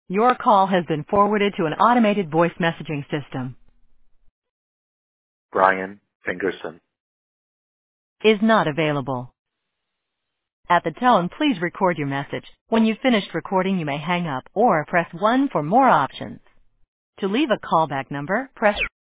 Your call has been forwarded to an automated voice messaging system. Brian Fingerson. Is not available. At the tone, please record your message. When you've finished recording, you may hang up or press 1 for more options. To leave a callback number, press